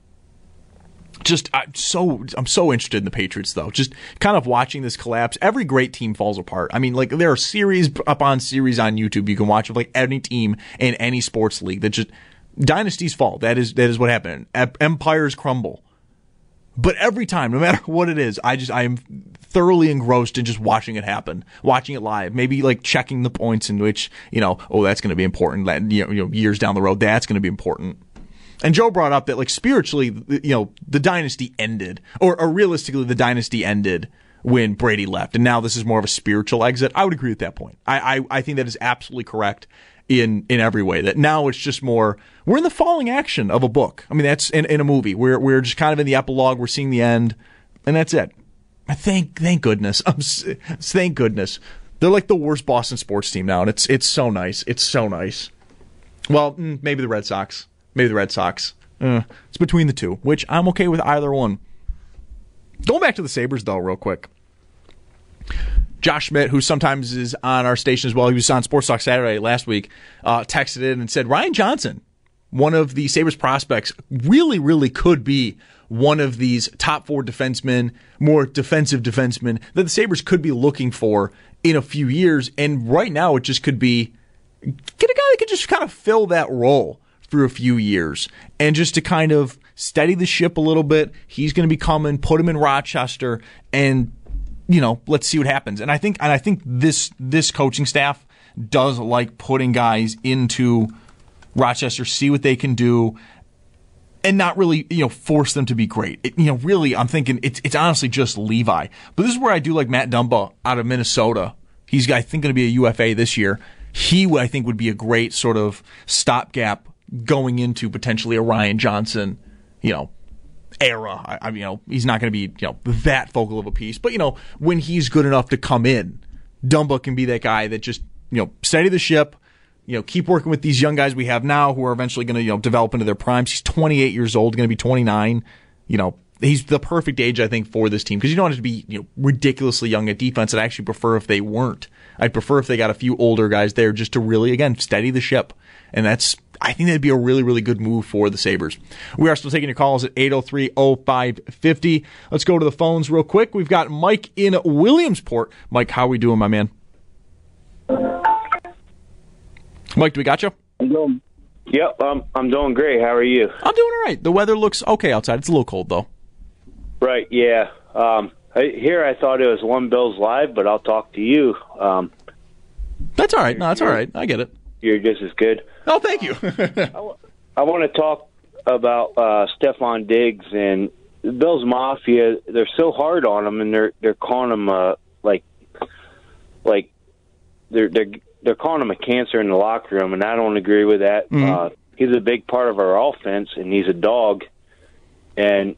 I'm so interested in the Patriots, though. Just kind of watching this collapse. Every great team falls apart. There are series upon series on YouTube you can watch of any team in any sports league that just dynasties fall. That is what happened. Empires crumble. But every time, no matter what it is, I am thoroughly engrossed in just watching it happen, watching it live. Maybe checking the points in which that's going to be important. That years down the road, that's going to be important. And Joe brought up that spiritually, the dynasty ended, or realistically, the dynasty ended when Brady left, and now this is more of a spiritual exit. I would agree with that point. I think that is absolutely correct in every way. That now it's just more we're in the falling action of a book. That's in a movie. We're just kind of in the epilogue. We're seeing the end, and that's it. Thank goodness. Thank goodness. They're like the worst Boston sports team now, and it's so nice. It's so nice. Well, maybe the Red Sox. Maybe the Red Sox. It's between the two, which I'm okay with either one. Going back to the Sabres, though, real quick. Josh Schmidt, who sometimes is on our station as well, he was on Sports Talk Saturday last week, texted in and said, Ryan Johnson, one of the Sabres prospects, really, really could be one of these top 4 defensemen, more defensive defensemen that the Sabres could be looking for in a few years. And right now it just could be get a guy that could just kind of fill that role for a few years and just to kind of steady the ship a little bit. He's going to be coming, put him in Rochester, and let's see what happens. And I think this coaching staff does like putting guys into Rochester, see what they can do. and not really, force them to be great. Really, I'm thinking it's honestly just Levi. But this is where I do like Matt Dumba out of Minnesota. He's, I think, going to be a UFA this year. He, I think, would be a great sort of stopgap going into potentially a Ryan Johnson, era. He's not going to be, that focal of a piece. But, when he's good enough to come in, Dumba can be that guy that just, steady the ship, keep working with these young guys we have now who are eventually going to, develop into their primes. He's 28 years old, going to be 29. He's the perfect age, I think, for this team because you don't have to be, ridiculously young at defense. I'd actually prefer if they weren't. I'd prefer if they got a few older guys there just to really, again, steady the ship. And I think that'd be a really, really good move for the Sabres. We are still taking your calls at 803-0550. Let's go to the phones real quick. We've got Mike in Williamsport. Mike, how are we doing, my man? Mike, do we got you? Yep, I'm doing great. How are you? I'm doing all right. The weather looks okay outside. It's a little cold, though. Right, yeah. Here I thought it was One Bills Live, but I'll talk to you. That's all right. No, that's all right. I get it. You're just as good. Oh, thank you. I want to talk about Stefon Diggs and the Bills Mafia. They're so hard on him, and they're calling him they're calling him a cancer in the locker room, and I don't agree with that. Mm-hmm. He's a big part of our offense, and he's a dog. And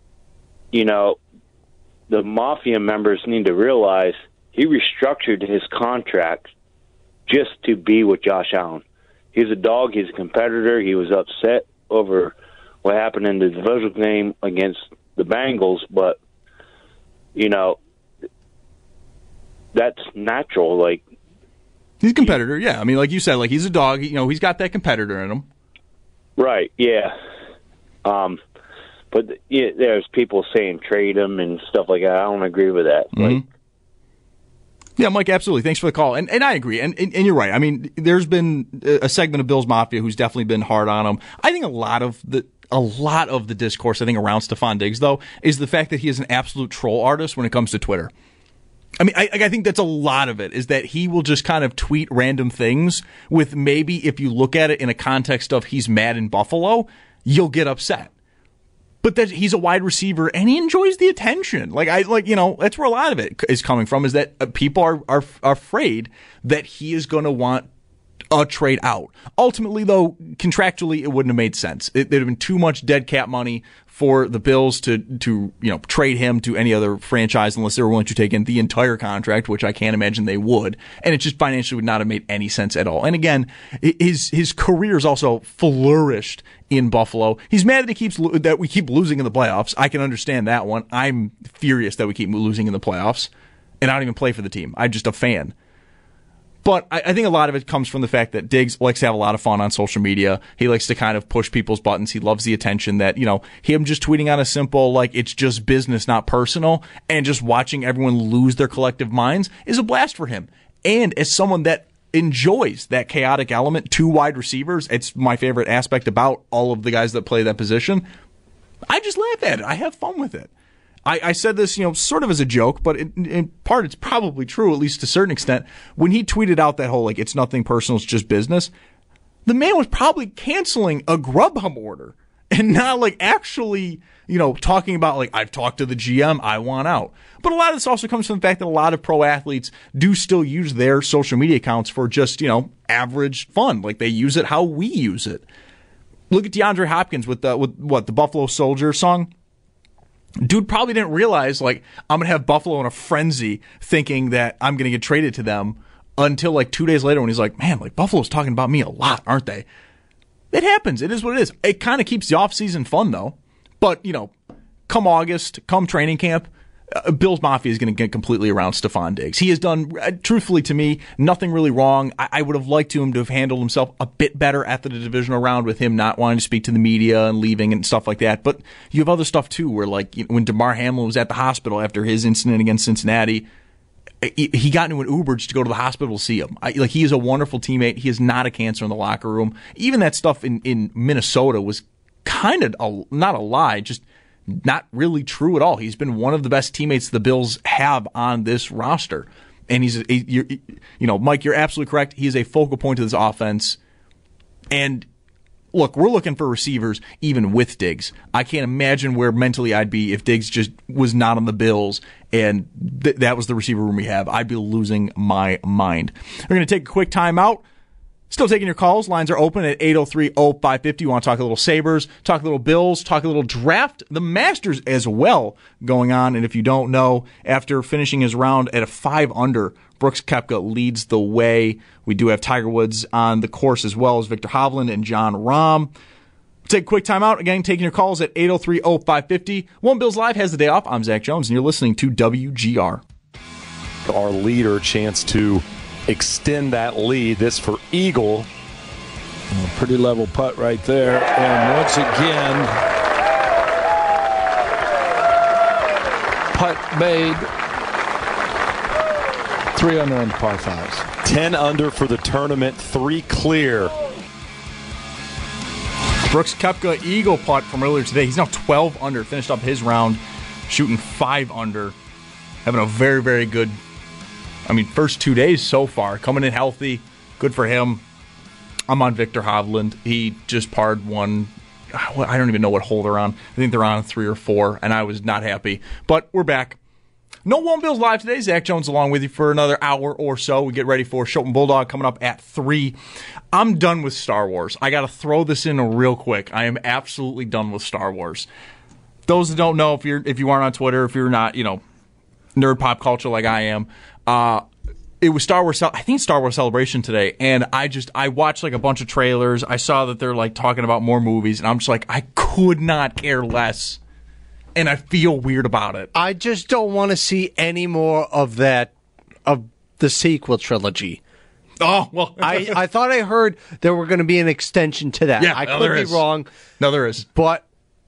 the Mafia members need to realize he restructured his contract just to be with Josh Allen. He's a dog. He's a competitor. He was upset over what happened in the divisional game against the Bengals, but, that's natural. Like, he's a competitor, yeah. I mean, like you said, like he's a dog. He's got that competitor in him. Right, yeah. But there's people saying trade him and stuff like that. I don't agree with that. Mm-hmm. Yeah, Mike, absolutely. Thanks for the call. And I agree. And you're right. I mean, there's been a segment of Bills Mafia who's definitely been hard on him. I think a lot of the discourse, I think, around Stefon Diggs, though, is the fact that he is an absolute troll artist when it comes to Twitter. I mean, I think that's a lot of it, is that he will just kind of tweet random things with maybe, if you look at it in a context of he's mad in Buffalo, you'll get upset. But that he's a wide receiver and he enjoys the attention. That's where a lot of it is coming from, is that people are afraid that he is going to want a trade out. Ultimately, though, contractually, it wouldn't have made sense. There'd have been too much dead cap money for the Bills to trade him to any other franchise unless they were willing to take in the entire contract, which I can't imagine they would. And it just financially would not have made any sense at all. And again, his career's also flourished in Buffalo. He's mad that we keep losing in the playoffs. I can understand that one. I'm furious that we keep losing in the playoffs, and I don't even play for the team. I'm just a fan. But I think a lot of it comes from the fact that Diggs likes to have a lot of fun on social media. He likes to kind of push people's buttons. He loves the attention that, him just tweeting on a simple, it's just business, not personal, and just watching everyone lose their collective minds is a blast for him. And as someone that enjoys that chaotic element, two wide receivers, it's my favorite aspect about all of the guys that play that position, I just laugh at it. I have fun with it. I said this, sort of as a joke, but in part it's probably true, at least to a certain extent. When he tweeted out that whole, it's nothing personal, it's just business, the man was probably canceling a Grubhub order and not, actually, talking about, I've talked to the GM, I want out. But a lot of this also comes from the fact that a lot of pro athletes do still use their social media accounts for just, average fun. They use it how we use it. Look at DeAndre Hopkins with the Buffalo Soldier song. Dude probably didn't realize, I'm going to have Buffalo in a frenzy thinking that I'm going to get traded to them until, 2 days later when he's like, man, Buffalo's talking about me a lot, aren't they? It happens. It is what it is. It kind of keeps the offseason fun, though. But, come August, come training camp, Bills Mafia is going to get completely around Stefon Diggs. He has done, truthfully to me, nothing really wrong. I would have liked him to have handled himself a bit better after the divisional round with him not wanting to speak to the media and leaving and stuff like that. But you have other stuff, too, where when DeMar Hamlin was at the hospital after his incident against Cincinnati, he got into an Uber just to go to the hospital to see him. He is a wonderful teammate. He is not a cancer in the locker room. Even that stuff in Minnesota was kind of not a lie, just not really true at all. He's been one of the best teammates the Bills have on this roster. And Mike, you're absolutely correct. He is a focal point of this offense. And look, we're looking for receivers even with Diggs. I can't imagine where mentally I'd be if Diggs just was not on the Bills and that was the receiver room we have. I'd be losing my mind. We're going to take a quick timeout. Still taking your calls. Lines are open at 803-0550. You want to talk a little Sabres, talk a little Bills, talk a little draft, the Masters as well going on. And if you don't know, after finishing his round at a 5-under, Brooks Koepka leads the way. We do have Tiger Woods on the course as well as Victor Hovland and Jon Rahm. Take a quick timeout. Again, taking your calls at 803-0550. One Bills Live has the day off. I'm Zach Jones, and you're listening to WGR. Our leader chance to extend that lead. This for Eagle. Pretty level putt right there. And once again, putt made. 3 under on the par 5s. 10 under for the tournament, 3 clear. Brooks Koepka eagle putt from earlier today. He's now 12 under. Finished up his round shooting 5 under. Having a very, very good, first 2 days so far. Coming in healthy. Good for him. I'm on Victor Hovland. He just parred one. I don't even know what hole they're on. I think they're on 3 or 4, and I was not happy. But we're back. No One Bills Live today. Zach Jones along with you for another hour or so. We get ready for Schoten Bulldog coming up at 3. I'm done with Star Wars. I got to throw this in real quick. I am absolutely done with Star Wars. Those that don't know, if you aren't on Twitter, if you're not, nerd pop culture like I am, it was Star Wars. I think Star Wars Celebration today, and I watched like a bunch of trailers. I saw that they're like talking about more movies, and I'm just like, I could not care less. And I feel weird about it. I just don't want to see any more of that, of the sequel trilogy. Oh, well. I thought I heard there were going to be an extension to that. Yeah, I could be wrong. No, there is. But,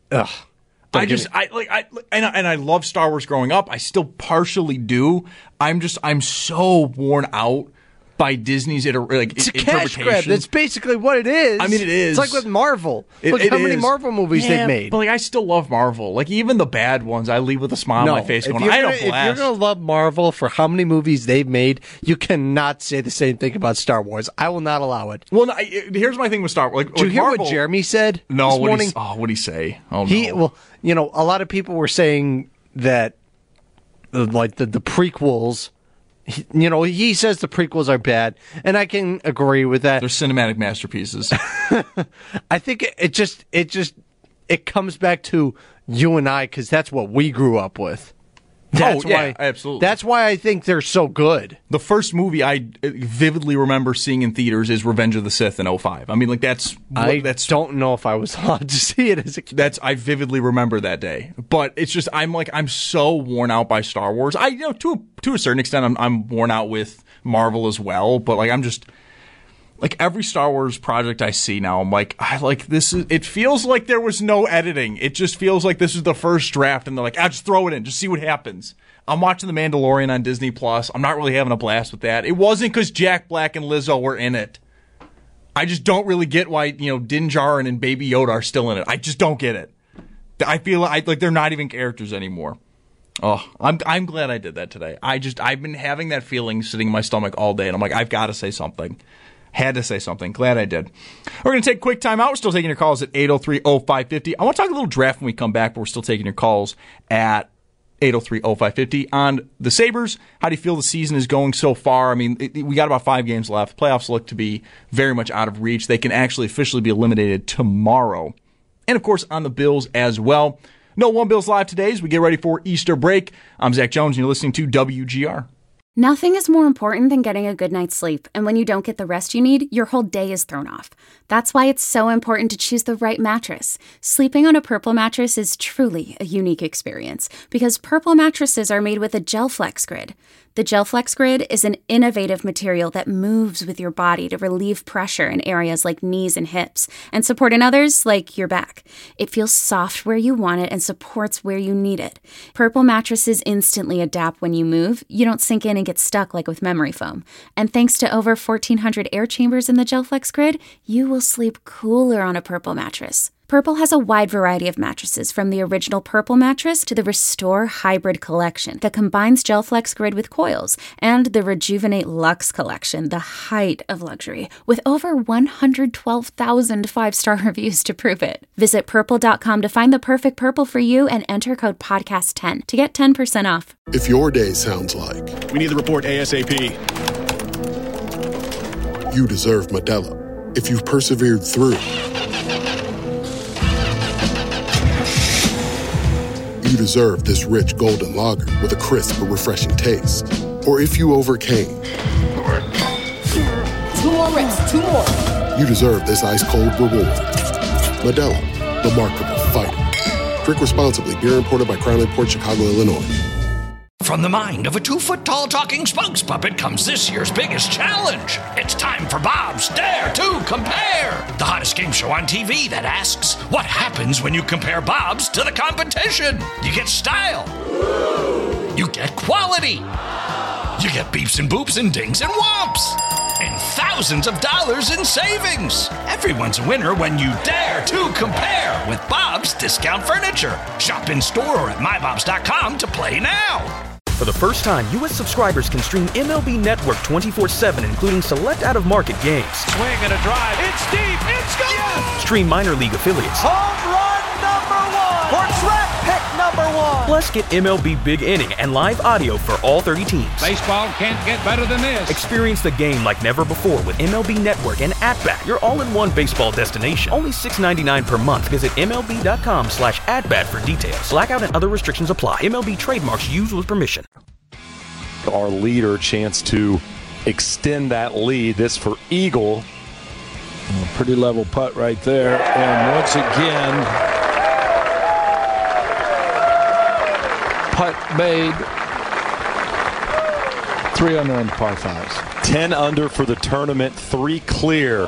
I love Star Wars growing up. I still partially do. I'm so worn out by Disney's it's a cash grab. That's basically what it is. It is. It's like with Marvel. Look how many Marvel movies they've made. But I still love Marvel. Like even the bad ones, I leave with a smile on my face going, I don't blast. If you're going to love Marvel for how many movies they've made, you cannot say the same thing about Star Wars. I will not allow it. Well, here's my thing with Star Wars. Did you hear Marvel, what Jeremy said this morning? What'd he say? Oh, no. Well, a lot of people were saying that the prequels. He says the prequels are bad, and I can agree with that. They're cinematic masterpieces. I think it comes back to you and I, because that's what we grew up with. Absolutely. That's why I think they're so good. The first movie I vividly remember seeing in theaters is Revenge of the Sith in 2005. I don't know if I was allowed to see it as a kid. I vividly remember that day. But it's just I'm so worn out by Star Wars. To a certain extent I'm worn out with Marvel as well, but I'm just every Star Wars project I see now, I'm this is. It feels like there was no editing. It just feels like this is the first draft, and they're like, just throw it in, just see what happens. I'm watching The Mandalorian on Disney Plus. I'm not really having a blast with that. It wasn't because Jack Black and Lizzo were in it. I just don't really get why Din Djarin and Baby Yoda are still in it. I just don't get it. I feel like they're not even characters anymore. Oh, I'm glad I did that today. I've been having that feeling sitting in my stomach all day, and I'm like, I've got to say something. Had to say something. Glad I did. We're going to take a quick time out. We're still taking your calls at 803-0550. I want to talk a little draft when we come back, but we're still taking your calls at 803-0550 on the Sabres. How do you feel the season is going so far? We got about 5 games left. Playoffs look to be very much out of reach. They can actually officially be eliminated tomorrow. And, of course, on the Bills as well. No One Bills Live today as we get ready for Easter break. I'm Zach Jones, and you're listening to WGR. Nothing is more important than getting a good night's sleep, and when you don't get the rest you need, your whole day is thrown off. That's why it's so important to choose the right mattress. Sleeping on a Purple mattress is truly a unique experience, because Purple mattresses are made with a GelFlex Grid. The GelFlex Grid is an innovative material that moves with your body to relieve pressure in areas like knees and hips, and support in others like your back. It feels soft where you want it and supports where you need it. Purple mattresses instantly adapt when you move. You don't sink in and get stuck like with memory foam. And thanks to over 1,400 air chambers in the GelFlex Grid, you will sleep cooler on a Purple mattress. Purple has a wide variety of mattresses, from the original Purple mattress to the Restore Hybrid collection that combines GelFlex Grid with coils, and the Rejuvenate Luxe collection, the height of luxury, with over 112,000 five-star reviews to prove it. Visit Purple.com to find the perfect Purple for you and enter code PODCAST10 to get 10% off. If your day sounds like We need the report ASAP. you deserve Modelo. If you've persevered through, you deserve this rich golden lager with a crisp but refreshing taste. Or if you overcame. 2 more reps, 2 more. You deserve this ice-cold reward. Modelo, the Remarkable Fighter. Drink responsibly. Beer imported by Crown Imports, Chicago, Illinois. From the mind of a 2-foot-tall talking spokes puppet comes this year's biggest challenge. It's time for Bob's Dare to Compare, the hottest game show on TV that asks, what happens when you compare Bob's to the competition? You get style. You get quality. You get beeps and boops and dings and whomps. And thousands of dollars in savings. Everyone's a winner when you dare to compare with Bob's Discount Furniture. Shop in store or at mybobs.com to play now. For the first time, U.S. subscribers can stream MLB Network 24/7, including select out-of-market games. Swing and a drive. It's deep. It's gone. Yes! Stream minor league affiliates. Home run number 1 for draft pick number 1. Plus, get MLB Big Inning and live audio for all 30 teams. Baseball can't get better than this. Experience the game like never before with MLB Network and At-Bat, your all-in-one baseball destination. Only $6.99 per month. Visit MLB.com/AtBat for details. Blackout and other restrictions apply. MLB trademarks used with permission. Our leader chance to extend that lead. This for Eagle. Pretty level putt right there. And once again, putt made. 3 under on par 5s. 10 under for the tournament, 3 clear.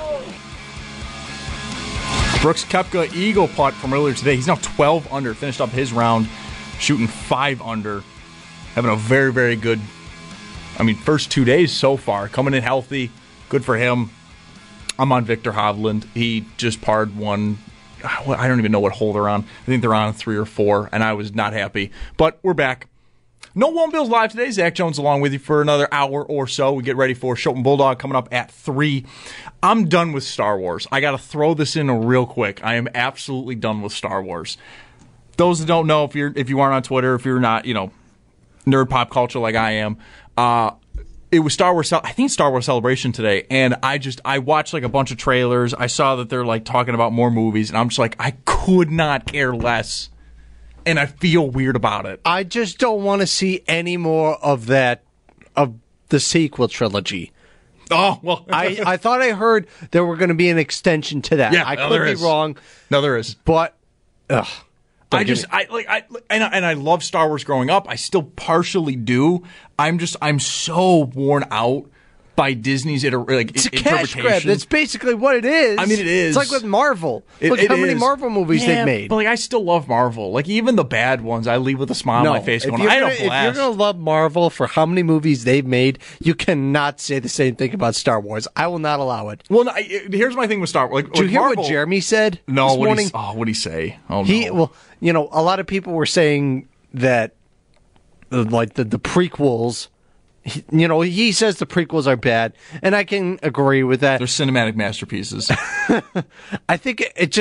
Brooks Koepka eagle putt from earlier today. He's now 12 under. Finished up his round shooting 5 under. Having a very, very good, first 2 days so far. Coming in healthy. Good for him. I'm on Victor Hovland. He just parred one. I don't even know what hole they're on. I think they're on 3 or 4, and I was not happy. But we're back. No One Bills Live today. Zach Jones along with you for another hour or so. We get ready for Schoten Bulldog coming up at 3. I'm done with Star Wars. I got to throw this in real quick. I am absolutely done with Star Wars. Those that don't know, if you aren't on Twitter, if you're not, nerd pop culture like I am, it was Star Wars. I think Star Wars Celebration today, and I watched like a bunch of trailers. I saw that they're like talking about more movies, and I'm just like, I could not care less, and I feel weird about it. I just don't want to see any more of that, of the sequel trilogy. Oh well, I thought I heard there were going to be an extension to that. Yeah, I could be wrong. No, there is, but I love Star Wars growing up. I still partially do. I'm so worn out by Disney's it's a cash grab. That's basically what it is. It is. It's like with Marvel. Look how many Marvel movies they've made. But I still love Marvel. Like even the bad ones, I leave with a smile on my face. If you're going to love Marvel for how many movies they've made, you cannot say the same thing about Star Wars. I will not allow it. Well, here's my thing with Star Wars. Did you hear Marvel, what Jeremy said? No. This morning? What'd he say? Oh no. A lot of people were saying that, the prequels. He says the prequels are bad, and I can agree with that. They're cinematic masterpieces. I think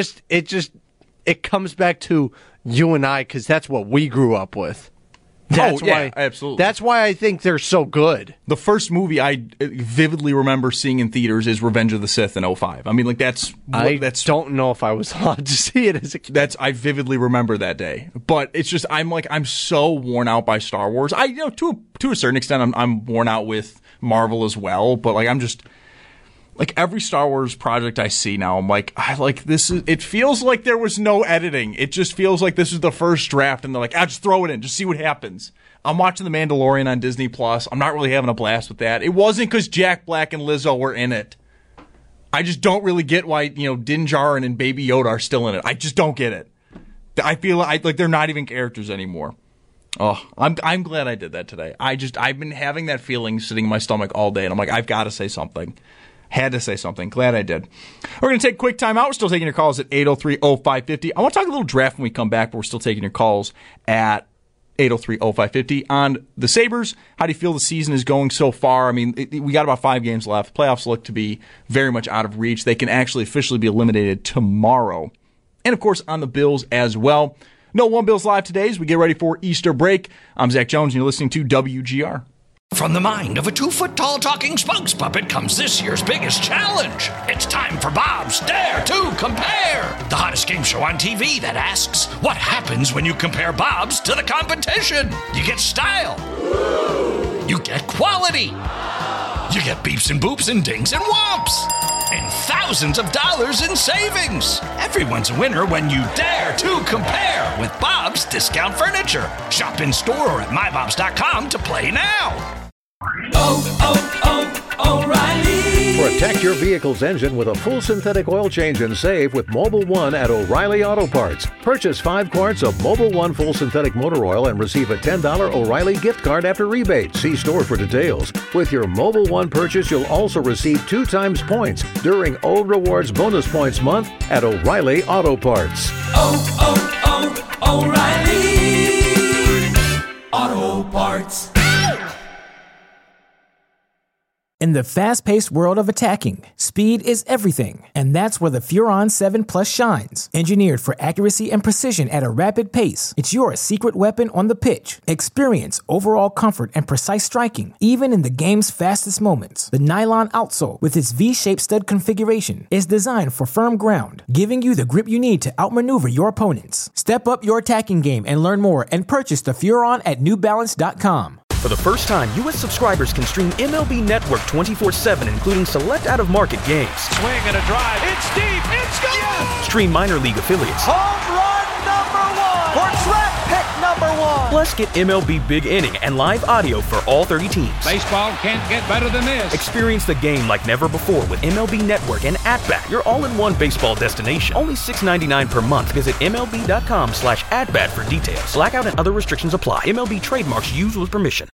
it comes back to you and I, because that's what we grew up with. That's why, absolutely. That's why I think they're so good. The first movie I vividly remember seeing in theaters is Revenge of the Sith in 2005. I don't know if I was allowed to see it as a kid. I vividly remember that day. But it's just I'm so worn out by Star Wars. To a certain extent I'm worn out with Marvel as well. But I'm just every Star Wars project I see now, I'm this is. It feels like there was no editing. It just feels like this is the first draft, and they're like, just throw it in, just see what happens. I'm watching The Mandalorian on Disney Plus. I'm not really having a blast with that. It wasn't because Jack Black and Lizzo were in it. I just don't really get why Din Djarin and Baby Yoda are still in it. I just don't get it. I feel like they're not even characters anymore. Oh, I'm glad I did that today. I've been having that feeling sitting in my stomach all day, and I'm like, I've got to say something. Had to say something. Glad I did. We're going to take a quick time out. We're still taking your calls at 803-0550. I want to talk a little draft when we come back, but we're still taking your calls at 803-0550. On the Sabres, how do you feel the season is going so far? I mean, we got about 5 games left. Playoffs look to be very much out of reach. They can actually officially be eliminated tomorrow. And, of course, on the Bills as well. No One Bills Live today as we get ready for Easter break. I'm Zach Jones, and you're listening to WGR. From the mind of a 2-foot-tall talking spokes puppet comes this year's biggest challenge. It's time for Bob's Dare to Compare, the hottest game show on TV that asks, what happens when you compare Bob's to the competition? You get style. You get quality. You get beeps and boops and dings and whomps. And thousands of dollars in savings. Everyone's a winner when you dare to compare with Bob's Discount Furniture. Shop in store or at mybobs.com to play now. O'Reilly. Protect your vehicle's engine with a full synthetic oil change and save with Mobil 1 at O'Reilly Auto Parts. Purchase 5 quarts of Mobil 1 full synthetic motor oil and receive a $10 O'Reilly gift card after rebate. See store for details. With your Mobil 1 purchase, you'll also receive 2 times points during O Rewards Bonus Points Month at O'Reilly Auto Parts. O'Reilly Auto Parts. In the fast-paced world of attacking, speed is everything, and that's where the Furon 7 Plus shines. Engineered for accuracy and precision at a rapid pace, it's your secret weapon on the pitch. Experience overall comfort and precise striking, even in the game's fastest moments. The nylon outsole, with its V-shaped stud configuration, is designed for firm ground, giving you the grip you need to outmaneuver your opponents. Step up your attacking game and learn more and purchase the Furon at NewBalance.com. For the first time, U.S. subscribers can stream MLB Network 24/7, including select out-of-market games. Swing and a drive. It's deep. It's gone. Yes. Stream minor league affiliates. Home run number 1 or draft pick number 1. Plus, get MLB Big Inning and live audio for all 30 teams. Baseball can't get better than this. Experience the game like never before with MLB Network and At-Bat, your all-in-one baseball destination. Only $6.99 per month. Visit MLB.com/atbat for details. Blackout and other restrictions apply. MLB trademarks used with permission.